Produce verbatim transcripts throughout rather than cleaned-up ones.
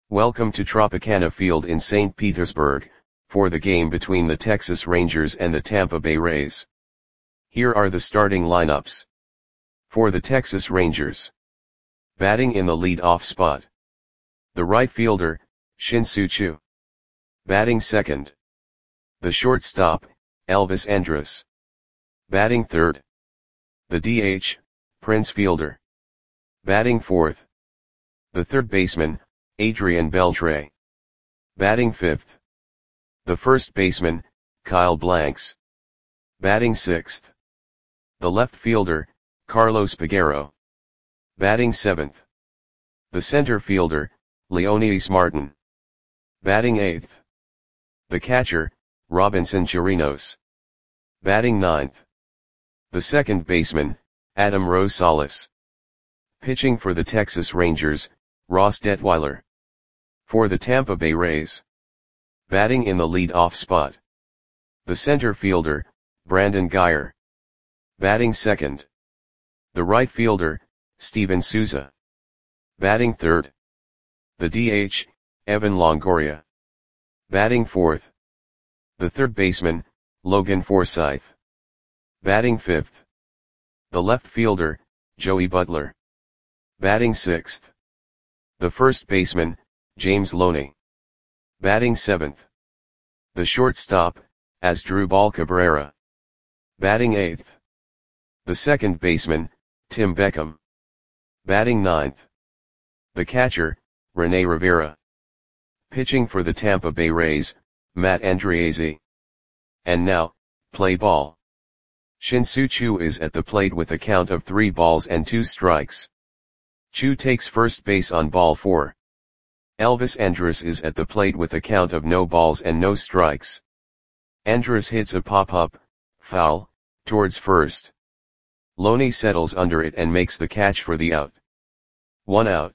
Welcome to Tropicana Field in Saint Petersburg, for the game between the Texas Rangers and the Tampa Bay Rays. Here are the starting lineups. For the Texas Rangers. Batting in the lead-off spot. The right fielder, Shin-Soo Choo. Batting second. The shortstop, Elvis Andrus. Batting third. The D H, Prince Fielder. Batting fourth. The third baseman, Adrian Beltre. Batting fifth. The first baseman, Kyle Blanks. Batting sixth. The left fielder, Carlos Peguero. Batting seventh. The center fielder, Leonys Martin. Batting eighth. The catcher, Robinson Chirinos. Batting ninth. The second baseman, Adam Rosales. Pitching for the Texas Rangers, Ross Detweiler. For the Tampa Bay Rays. Batting in the lead-off spot. The center fielder, Brandon Guyer. Batting second. The right fielder, Steven Souza. Batting third. The D H, Evan Longoria. Batting fourth. The third baseman, Logan Forsythe. Batting fifth. The left fielder, Joey Butler. Batting sixth. The first baseman, James Loney. Batting seventh. The shortstop, Asdrubal Cabrera. Batting eighth. The second baseman, Tim Beckham. Batting ninth. The catcher, Rene Rivera. Pitching for the Tampa Bay Rays, Matt Andriese. And now, play ball. Shin-Soo Choo is at the plate with a count of three balls and two strikes. Choo takes first base on ball four. Elvis Andrus is at the plate with a count of no balls and no strikes. Andrus hits a pop-up, foul, towards first. Loney settles under it and makes the catch for the out. One out.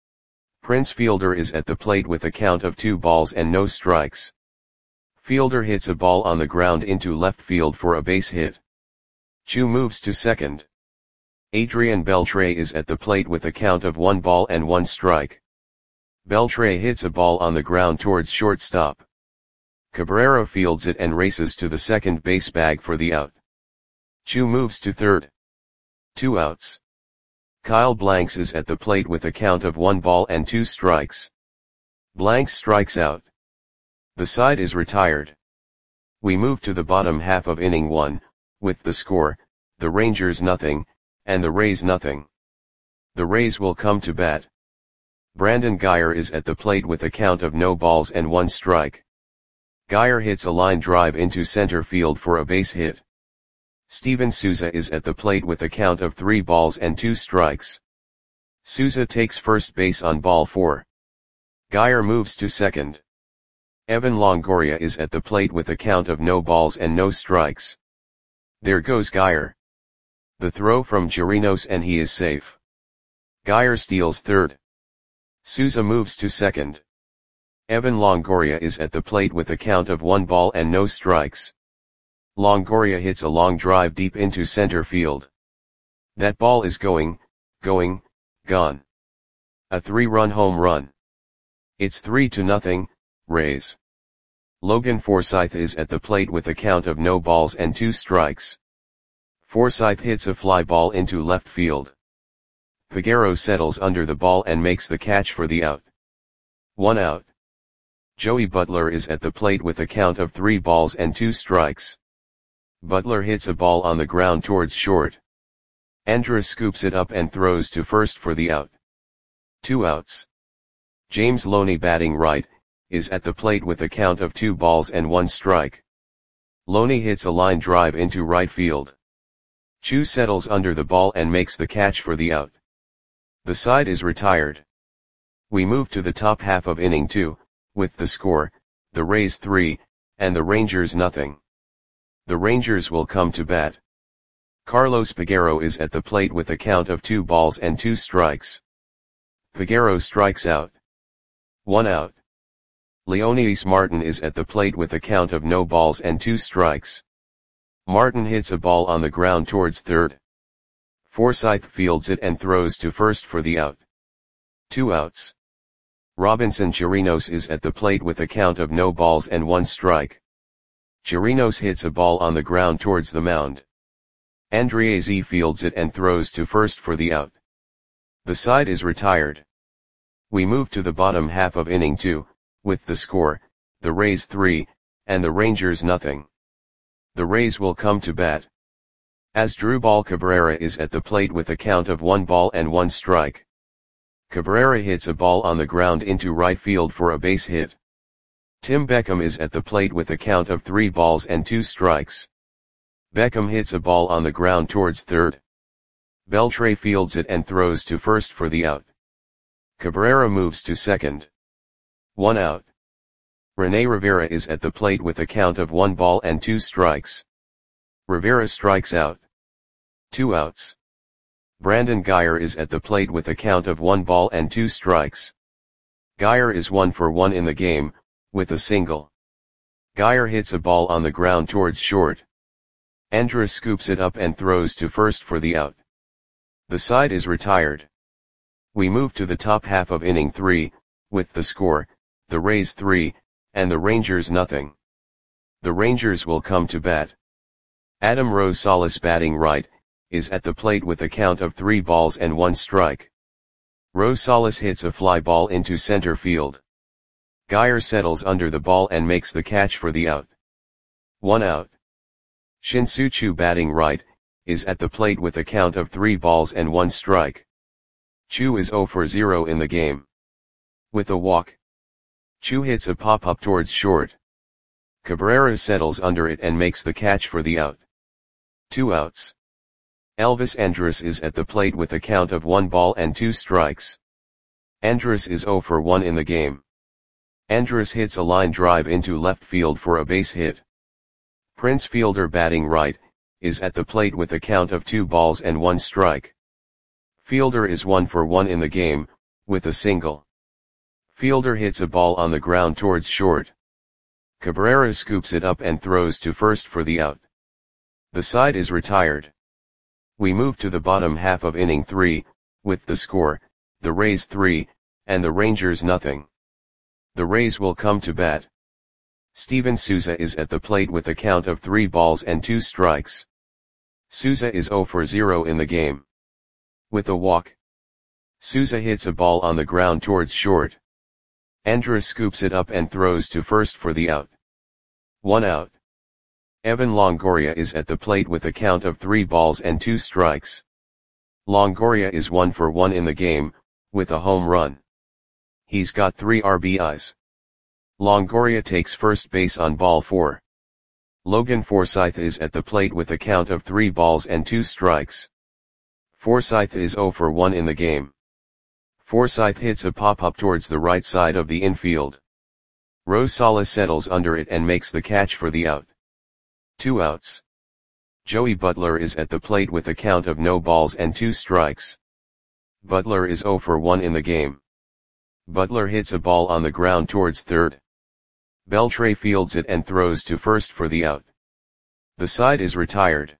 Prince Fielder is at the plate with a count of two balls and no strikes. Fielder hits a ball on the ground into left field for a base hit. Choo moves to second. Adrian Beltre is at the plate with a count of one ball and one strike. Beltre hits a ball on the ground towards shortstop. Cabrera fields it and races to the second base bag for the out. Choo moves to third. Two outs. Kyle Blanks is at the plate with a count of one ball and two strikes. Blanks strikes out. The side is retired. We move to the bottom half of inning one, with the score, the Rangers nothing, and the Rays nothing. The Rays will come to bat. Brandon Guyer is at the plate with a count of no balls and one strike. Guyer hits a line drive into center field for a base hit. Steven Souza is at the plate with a count of three balls and two strikes. Souza takes first base on ball four. Guyer moves to second. Evan Longoria is at the plate with a count of no balls and no strikes. There goes Guyer. The throw from Chirinos and he is safe. Guyer steals third. Souza moves to second. Evan Longoria is at the plate with a count of one ball and no strikes. Longoria hits a long drive deep into center field. That ball is going, going, gone. A three-run home run. It's three to nothing, Rays. Logan Forsythe is at the plate with a count of no balls and two strikes. Forsythe hits a fly ball into left field. Peguero settles under the ball and makes the catch for the out. One out. Joey Butler is at the plate with a count of three balls and two strikes. Butler hits a ball on the ground towards short. Andrus scoops it up and throws to first for the out. Two outs. James Loney, batting right, is at the plate with a count of two balls and one strike. Loney hits a line drive into right field. Choo settles under the ball and makes the catch for the out. The side is retired. We move to the top half of inning two, with the score, the Rays three, and the Rangers nothing. The Rangers will come to bat. Carlos Peguero is at the plate with a count of two balls and two strikes. Peguero strikes out. One out. Leonys Martin is at the plate with a count of no balls and two strikes. Martin hits a ball on the ground towards third. Forsythe fields it and throws to first for the out. Two outs. Robinson Chirinos is at the plate with a count of no balls and one strike. Chirinos hits a ball on the ground towards the mound. Andriese fields it and throws to first for the out. The side is retired. We move to the bottom half of inning two, with the score, the Rays three, and the Rangers nothing. The Rays will come to bat. Asdrubal Cabrera is at the plate with a count of one ball and one strike. Cabrera hits a ball on the ground into right field for a base hit. Tim Beckham is at the plate with a count of three balls and two strikes. Beckham hits a ball on the ground towards third. Beltre fields it and throws to first for the out. Cabrera moves to second. One out. Rene Rivera is at the plate with a count of one ball and two strikes. Rivera strikes out. Two outs. Brandon Guyer is at the plate with a count of one ball and two strikes. Guyer is one for one in the game, with a single. Guyer hits a ball on the ground towards short. Andrus scoops it up and throws to first for the out. The side is retired. We move to the top half of inning three, with the score, the Rays three, and the Rangers nothing. The Rangers will come to bat. Adam Rosales batting right, is at the plate with a count of three balls and one strike. Rosales hits a fly ball into center field. Guyer settles under the ball and makes the catch for the out. One out. Shin-Soo Choo batting right, is at the plate with a count of three balls and one strike. Choo is zero for zero in the game. With a walk. Choo hits a pop-up towards short. Cabrera settles under it and makes the catch for the out. Two outs. Elvis Andrus is at the plate with a count of one ball and two strikes. Andrus is zero for one in the game. Andrus hits a line drive into left field for a base hit. Prince Fielder batting right, is at the plate with a count of two balls and one strike. Fielder is one for one in the game, with a single. Fielder hits a ball on the ground towards short. Cabrera scoops it up and throws to first for the out. The side is retired. We move to the bottom half of inning three, with the score, the Rays three, and the Rangers nothing. The Rays will come to bat. Steven Souza is at the plate with a count of three balls and two strikes. Souza is zero for zero in the game. With a walk. Souza hits a ball on the ground towards short. Andrus scoops it up and throws to first for the out. One out. Evan Longoria is at the plate with a count of three balls and two strikes. Longoria is one for one in the game, with a home run. He's got three R B Is. Longoria takes first base on ball four. Logan Forsythe is at the plate with a count of three balls and two strikes. Forsythe is zero for one in the game. Forsythe hits a pop-up towards the right side of the infield. Rosales settles under it and makes the catch for the out. Two outs. Joey Butler is at the plate with a count of no balls and two strikes. Butler is zero for one in the game. Butler hits a ball on the ground towards third. Beltre fields it and throws to first for the out. The side is retired.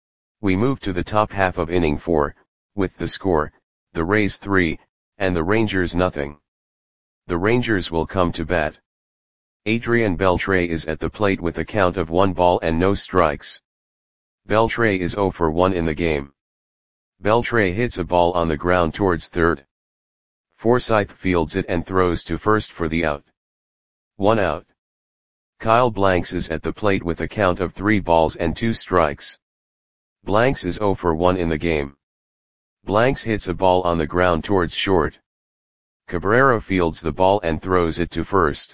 We move to the top half of inning four, with the score, the Rays three, and the Rangers nothing. The Rangers will come to bat. Adrian Beltre is at the plate with a count of one ball and no strikes. Beltre is zero for one in the game. Beltre hits a ball on the ground towards third. Forsythe fields it and throws to first for the out. One out. Kyle Blanks is at the plate with a count of three balls and two strikes. Blanks is zero for one in the game. Blanks hits a ball on the ground towards short. Cabrera fields the ball and throws it to first.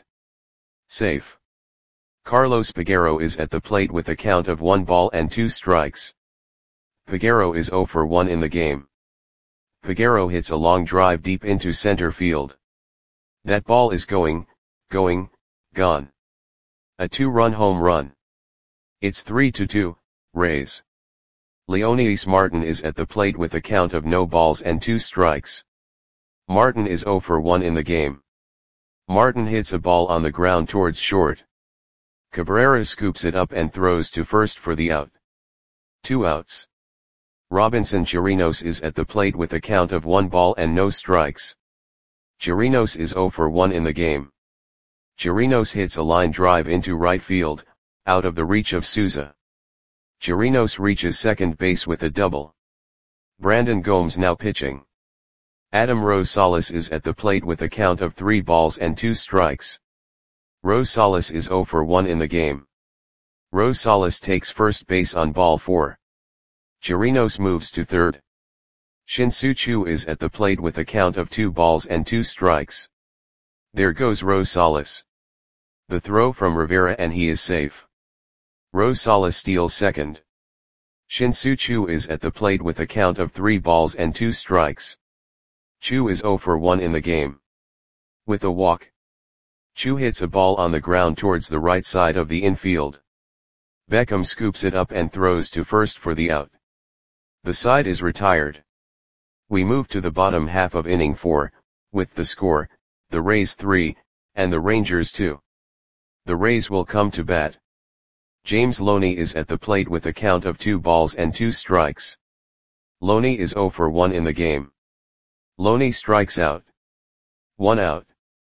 Safe. Carlos Peguero is at the plate with a count of one ball and two strikes. Peguero is zero for one in the game. Peguero hits a long drive deep into center field. That ball is going, going, gone. A two-run home run. It's three to two, Rays. Leonidas Martin is at the plate with a count of no balls and two strikes. Martin is zero for one in the game. Martin hits a ball on the ground towards short. Cabrera scoops it up and throws to first for the out. Two outs. Robinson Chirinos is at the plate with a count of one ball and no strikes. Chirinos is zero for one in the game. Chirinos hits a line drive into right field, out of the reach of Souza. Chirinos reaches second base with a double. Brandon Gomes now pitching. Adam Rosales is at the plate with a count of three balls and two strikes. Rosales is zero for one in the game. Rosales takes first base on ball four. Chirinos moves to third. Shin-Soo Choo is at the plate with a count of two balls and two strikes. There goes Rosales. The throw from Rivera and he is safe. Rosales steals second. Shin-Soo Choo is at the plate with a count of three balls and two strikes. Choo is zero for one in the game. With a walk. Choo hits a ball on the ground towards the right side of the infield. Beckham scoops it up and throws to first for the out. The side is retired. We move to the bottom half of inning four, with the score, the Rays three, and the Rangers two. The Rays will come to bat. James Loney is at the plate with a count of two balls and two strikes. Loney is zero for one in the game. Loney strikes out. One out.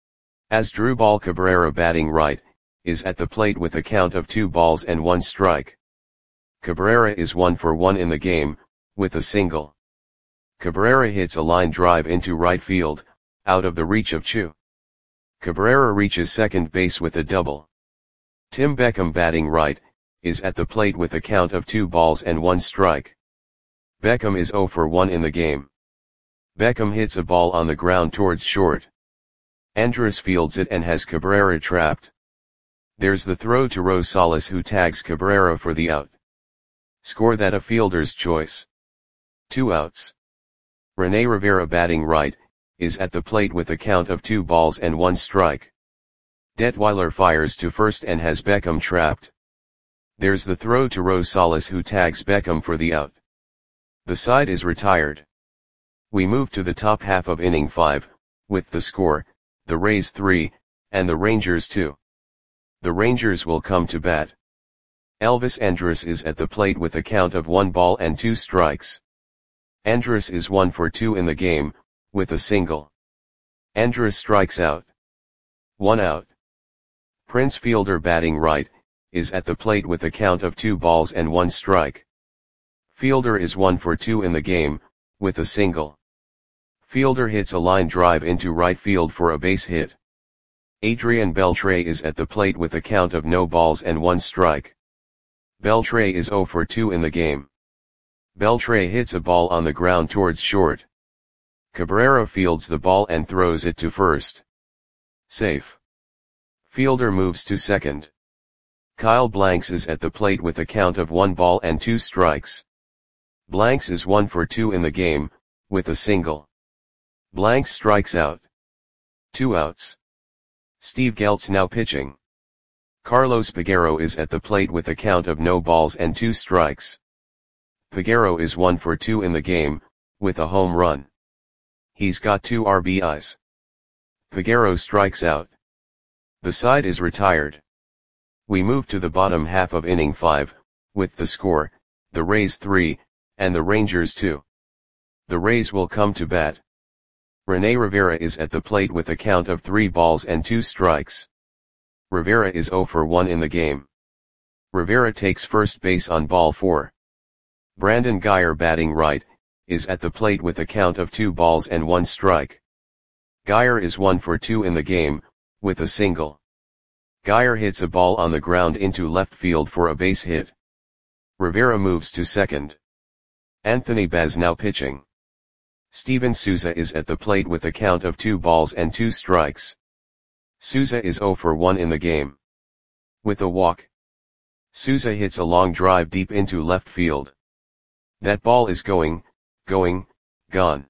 Asdrubal Cabrera batting right, is at the plate with a count of two balls and one strike. Cabrera is one for one in the game, with a single. Cabrera hits a line drive into right field, out of the reach of Choo. Cabrera reaches second base with a double. Tim Beckham batting right, is at the plate with a count of two balls and one strike. Beckham is zero for one in the game. Beckham hits a ball on the ground towards short. Andrus fields it and has Cabrera trapped. There's the throw to Rosales who tags Cabrera for the out. Score that a fielder's choice. Two outs. Rene Rivera batting right, is at the plate with a count of two balls and one strike. Detweiler fires to first and has Beckham trapped. There's the throw to Rosales who tags Beckham for the out. The side is retired. We move to the top half of inning five, with the score, the Rays three, and the Rangers two. The Rangers will come to bat. Elvis Andrus is at the plate with a count of one ball and two strikes. Andrus is one for two in the game, with a single. Andrus strikes out. One out. Prince Fielder batting right, is at the plate with a count of two balls and one strike. Fielder is one for two in the game, with a single. Fielder hits a line drive into right field for a base hit. Adrian Beltre is at the plate with a count of no balls and one strike. Beltre is zero for two in the game. Beltre hits a ball on the ground towards short. Cabrera fields the ball and throws it to first. Safe. Fielder moves to second. Kyle Blanks is at the plate with a count of one ball and two strikes. Blanks is one for two in the game, with a single. Blanks strikes out. Two outs. Steve Geltz now pitching. Carlos Peguero is at the plate with a count of no balls and two strikes. Peguero is one for two in the game, with a home run. He's got two R B Is. Peguero strikes out. The side is retired. We move to the bottom half of inning five, with the score, the Rays three, and the Rangers two. The Rays will come to bat. Rene Rivera is at the plate with a count of three balls and two strikes. Rivera is zero for one in the game. Rivera takes first base on ball four. Brandon Guyer batting right, is at the plate with a count of two balls and one strike. Guyer is one for two in the game, with a single. Guyer hits a ball on the ground into left field for a base hit. Rivera moves to second. Anthony Baz now pitching. Steven Souza is at the plate with a count of two balls and two strikes. Souza is zero for one in the game. With a walk. Souza hits a long drive deep into left field. That ball is going, going, gone.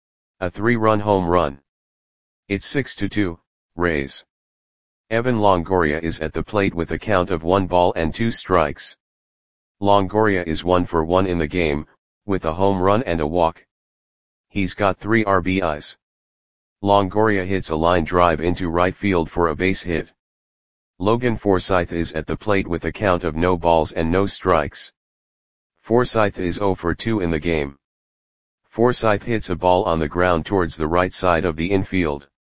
A three-run home run. It's six to two, Rays. Evan Longoria is at the plate with a count of one ball and two strikes. Longoria is one for one in the game, with a home run and a walk. He's got three R B Is. Longoria hits a line drive into right field for a base hit. Logan Forsythe is at the plate with a count of no balls and no strikes. Forsythe is zero for two in the game. Forsythe hits a ball on the ground towards the right side of the infield.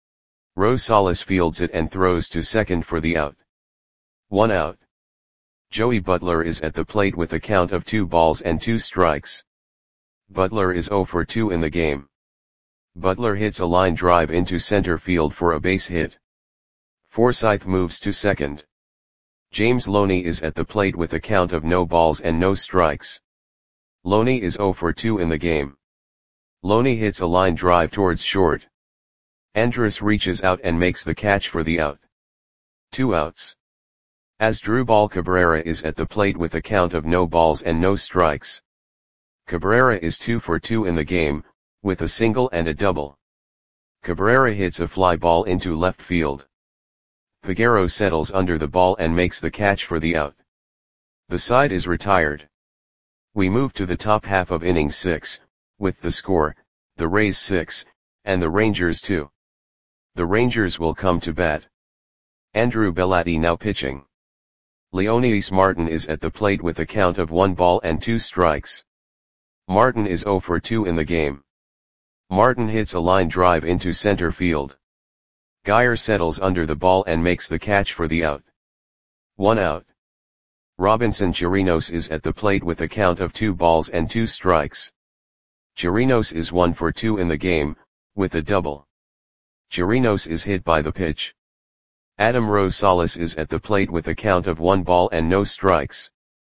Rosales fields it and throws to second for the out. One out. Joey Butler is at the plate with a count of two balls and two strikes. Butler is zero for two in the game. Butler hits a line drive into center field for a base hit. Forsythe moves to second. James Loney is at the plate with a count of no balls and no strikes. Loney is zero for two in the game. Loney hits a line drive towards short. Andrus reaches out and makes the catch for the out. Two outs. Asdrubal Cabrera is at the plate with a count of no balls and no strikes. Cabrera is two for two in the game, with a single and a double. Cabrera hits a fly ball into left field. Peguero settles under the ball and makes the catch for the out. The side is retired. We move to the top half of inning six, with the score, the Rays six, and the Rangers two. The Rangers will come to bat. Andrew Bellotti now pitching. Leonidas Martin is at the plate with a count of one ball and two strikes. Martin is zero for two in the game. Martin hits a line drive into center field. Geyer settles under the ball and makes the catch for the out. One out. Robinson Chirinos is at the plate with a count of two balls and two strikes. Chirinos is one for two in the game, with a double. Chirinos is hit by the pitch. Adam Rosales is at the plate with a count of one ball and no strikes.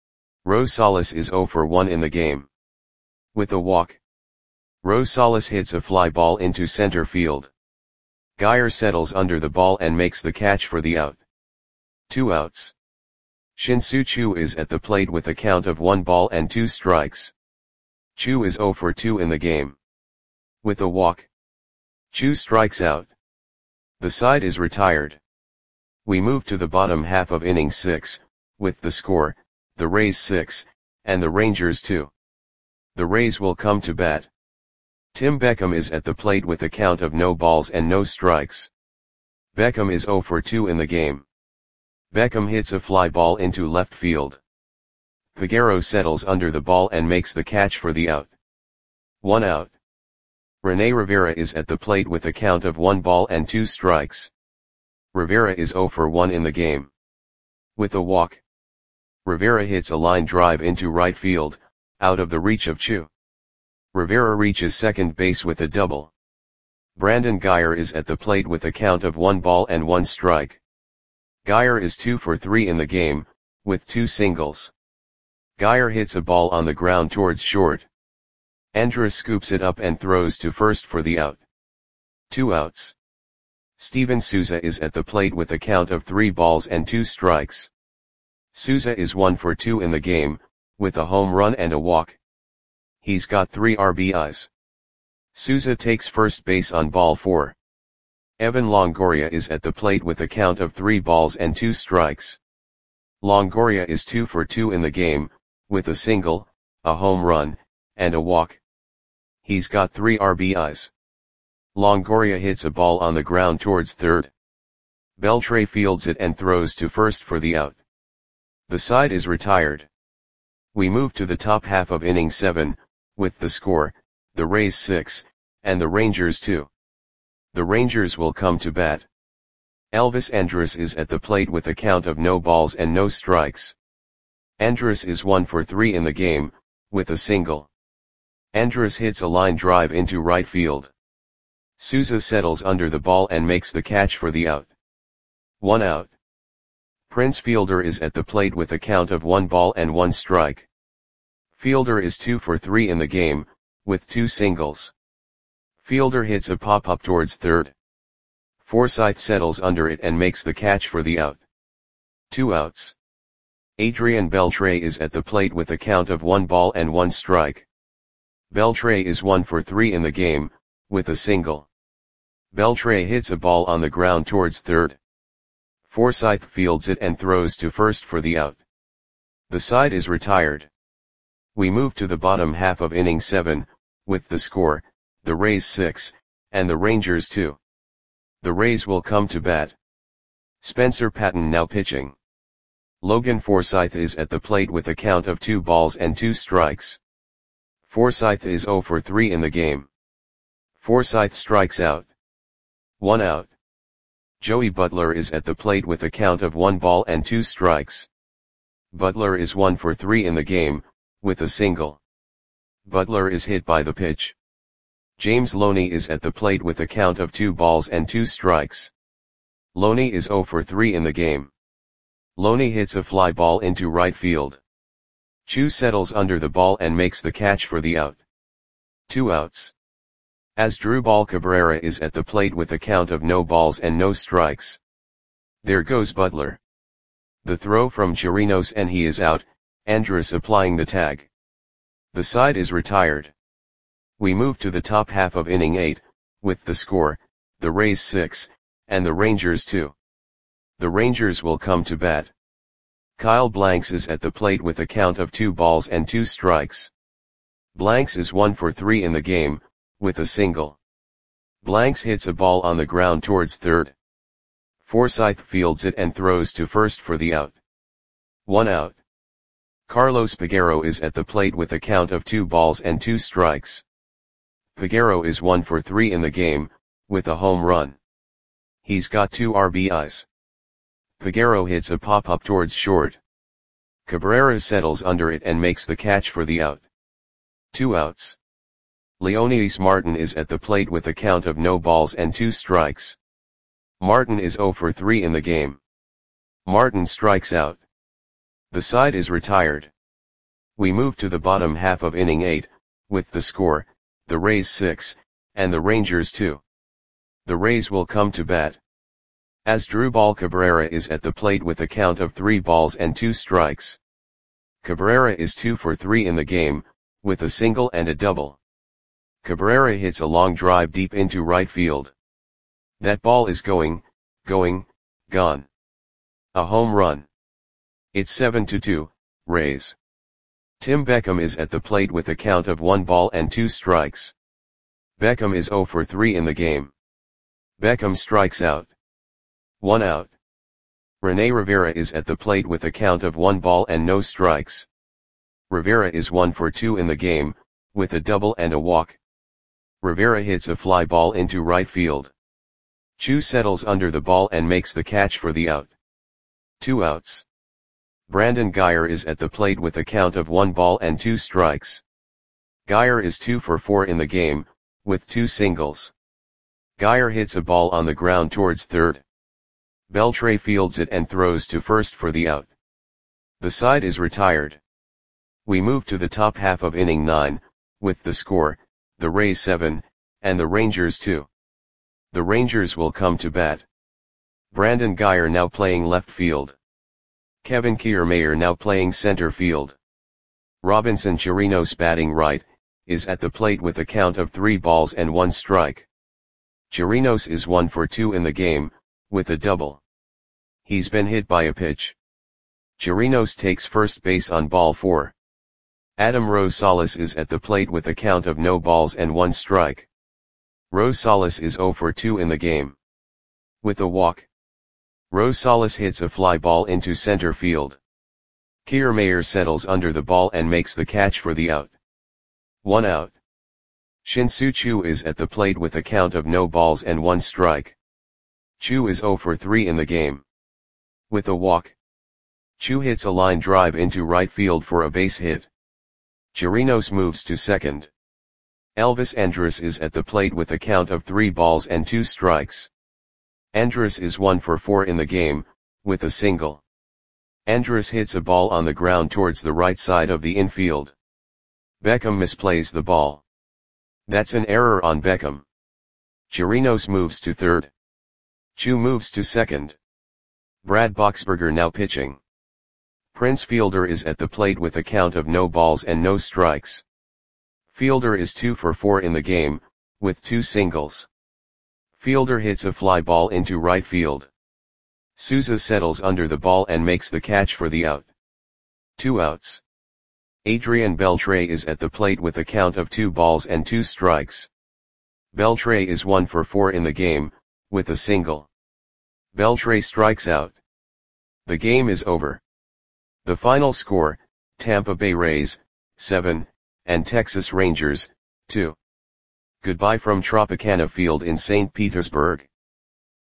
Rosales is zero for one in the game. With a walk. Rosales hits a fly ball into center field. Geyer settles under the ball and makes the catch for the out. Two outs. Shin-Soo Choo is at the plate with a count of one ball and two strikes. Choo is zero for two in the game. With a walk. Choo strikes out. The side is retired. We move to the bottom half of inning six, with the score, the Rays six, and the Rangers two. The Rays will come to bat. Tim Beckham is at the plate with a count of no balls and no strikes. Beckham is zero for two in the game. Beckham hits a fly ball into left field. Peguero settles under the ball and makes the catch for the out. One out. Rene Rivera is at the plate with a count of one ball and two strikes. Rivera is zero for one in the game. With a walk. Rivera hits a line drive into right field, out of the reach of Choo. Rivera reaches second base with a double. Brandon Geyer is at the plate with a count of one ball and one strike. Geyer is two for three in the game, with two singles. Geyer hits a ball on the ground towards short. Andrus scoops it up and throws to first for the out. Two outs. Steven Souza is at the plate with a count of three balls and two strikes. Souza is one for two in the game, with a home run and a walk. He's got three R B Is. Souza takes first base on ball four. Evan Longoria is at the plate with a count of three balls and two strikes. Longoria is two for two in the game, with a single, a home run, and a walk. He's got three R B Is. Longoria hits a ball on the ground towards third. Beltre fields it and throws to first for the out. The side is retired. We move to the top half of inning seven, with the score, the Rays six, and the Rangers two. The Rangers will come to bat. Elvis Andrus is at the plate with a count of no balls and no strikes. Andrus is one for three in the game, with a single. Andrus hits a line drive into right field. Souza settles under the ball and makes the catch for the out. One out. Prince Fielder is at the plate with a count of one ball and one strike. Fielder is two for three in the game, with two singles. Fielder hits a pop-up towards third. Forsythe settles under it and makes the catch for the out. Two outs. Adrian Beltre is at the plate with a count of one ball and one strike. Beltre is one for three in the game, with a single. Beltre hits a ball on the ground towards third. Forsythe fields it and throws to first for the out. The side is retired. We move to the bottom half of inning seven, with the score, the Rays six, and the Rangers two. The Rays will come to bat. Spencer Patton now pitching. Logan Forsythe is at the plate with a count of two balls and two strikes. Forsythe is zero for three in the game. Forsythe strikes out. One out. Joey Butler is at the plate with a count of one ball and two strikes. Butler is one for three in the game, with a single. Butler is hit by the pitch. James Loney is at the plate with a count of two balls and two strikes. Loney is zero for three in the game. Loney hits a fly ball into right field. Chu settles under the ball and makes the catch for the out. Two outs. Asdrubal Cabrera is at the plate with a count of no balls and no strikes. There goes Butler. The throw from Chirinos and he is out, Andrus applying the tag. The side is retired. We move to the top half of inning eight, with the score, the Rays six, and the Rangers two. The Rangers will come to bat. Kyle Blanks is at the plate with a count of two balls and two strikes. Blanks is one for three in the game, with a single. Blanks hits a ball on the ground towards third. Forsythe fields it and throws to first for the out. One out. Carlos Peguero is at the plate with a count of two balls and two strikes. Peguero is one for three in the game, with a home run. He's got two R B Is. Peguero hits a pop-up towards short. Cabrera settles under it and makes the catch for the out. Two outs. Leonidas Martin is at the plate with a count of no balls and two strikes. Martin is zero for three in the game. Martin strikes out. The side is retired. We move to the bottom half of inning eight, with the score, the Rays six, and the Rangers two. The Rays will come to bat. Asdrubal Cabrera is at the plate with a count of three balls and two strikes. Cabrera is two for three in the game, with a single and a double. Cabrera hits a long drive deep into right field. That ball is going, going, gone. A home run. It's seven to two, Rays. Tim Beckham is at the plate with a count of one ball and two strikes. Beckham is zero for three in the game. Beckham strikes out. One out. Rene Rivera is at the plate with a count of one ball and no strikes. Rivera is one for two in the game, with a double and a walk. Rivera hits a fly ball into right field. Chu settles under the ball and makes the catch for the out. Two outs. Brandon Guyer is at the plate with a count of one ball and two strikes. Guyer is two for four in the game, with two singles. Guyer hits a ball on the ground towards third. Beltre fields it and throws to first for the out. The side is retired. We move to the top half of inning nine, with the score, the Rays seven, and the Rangers two. The Rangers will come to bat. Brandon Guyer now playing left field. Kevin Kiermaier now playing center field. Robinson Chirinos batting right, is at the plate with a count of three balls and one strike. Chirinos is one for two in the game, with a double. He's been hit by a pitch. Chirinos takes first base on ball four. Adam Rosales is at the plate with a count of no balls and one strike. Rosales is zero for two in the game. With a walk. Rosales hits a fly ball into center field. Kiermaier settles under the ball and makes the catch for the out. One out. Shin-Soo Choo is at the plate with a count of no balls and one strike. Chu is zero for three in the game. With a walk. Chu hits a line drive into right field for a base hit. Chirinos moves to second. Elvis Andrus is at the plate with a count of three balls and two strikes. Andrus is one for four in the game, with a single. Andrus hits a ball on the ground towards the right side of the infield. Beckham misplays the ball. That's an error on Beckham. Chirinos moves to third. Chu moves to second. Brad Boxberger now pitching. Prince Fielder is at the plate with a count of no balls and no strikes. Fielder is two for four in the game, with two singles. Fielder hits a fly ball into right field. Souza settles under the ball and makes the catch for the out. Two outs. Adrian Beltre is at the plate with a count of two balls and two strikes. Beltre is one for four in the game, with a single. Beltre strikes out. The game is over. The final score, Tampa Bay Rays, seven, and Texas Rangers, two. Goodbye from Tropicana Field in Saint Petersburg.